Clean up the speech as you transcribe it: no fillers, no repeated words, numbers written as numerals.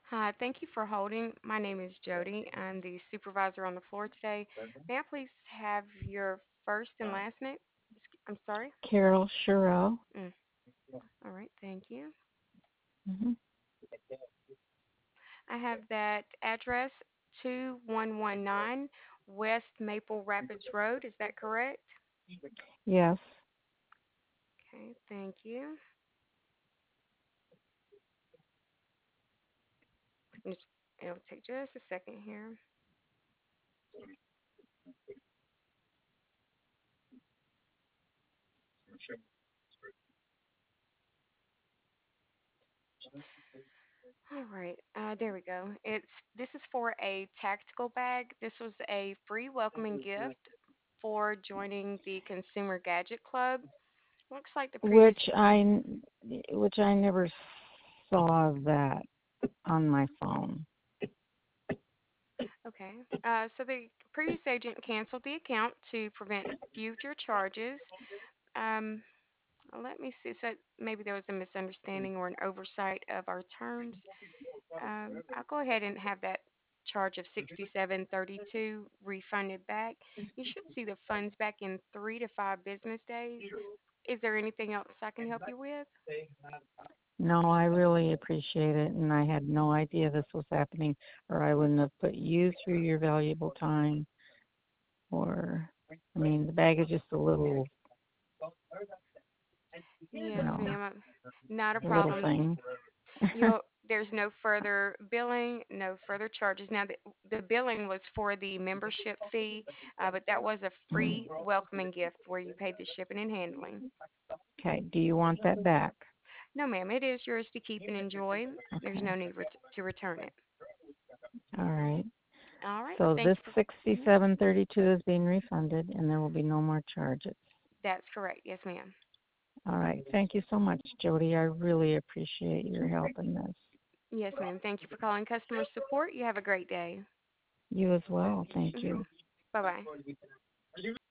Hi, thank you for holding. My name is Jody. I'm the supervisor on the floor today. May I please have your first and last name? I'm sorry. Carol Sherrill. Mm, all right, thank you. Hmm. I have that address 2119 West Maple Rapids Road. Is that correct? Yes. Okay, thank you. Just- It'll take just a second here. All right, there we go. This is for a tactical bag. This was a free welcoming gift for joining the Consumer Gadget Club. Looks like the previous. Which I which I never saw that on my phone. Okay, so the previous agent canceled the account to prevent future charges. Um, Let me see. So maybe there was a misunderstanding or an oversight of our terms. I'll go ahead and have that charge of 67.32 refunded back. You should see the funds back in 3 to 5 business days. Is there anything else I can help you with? No, I really appreciate it, and I had no idea this was happening, or I wouldn't have put you through your valuable time. Or, I mean, the bag is just a you Yes, know, ma'am. Not a little problem. thing. There's no further billing, no further charges. Now, the billing was for the membership fee, but that was a free welcoming gift where you paid the shipping and handling. Okay. Do you want that back? No, ma'am, it is yours to keep and enjoy. There's Okay. no need to return it. All right. All right. So Thank this you for. Mhm. 6732 is being refunded, and there will be no more charges. That's correct. Yes, ma'am. All right. Thank you so much, Jody. I really appreciate your help in this. Yes, ma'am. Thank you for calling customer support. You have a great day. You as well. Thank Hmm. you. Bye bye.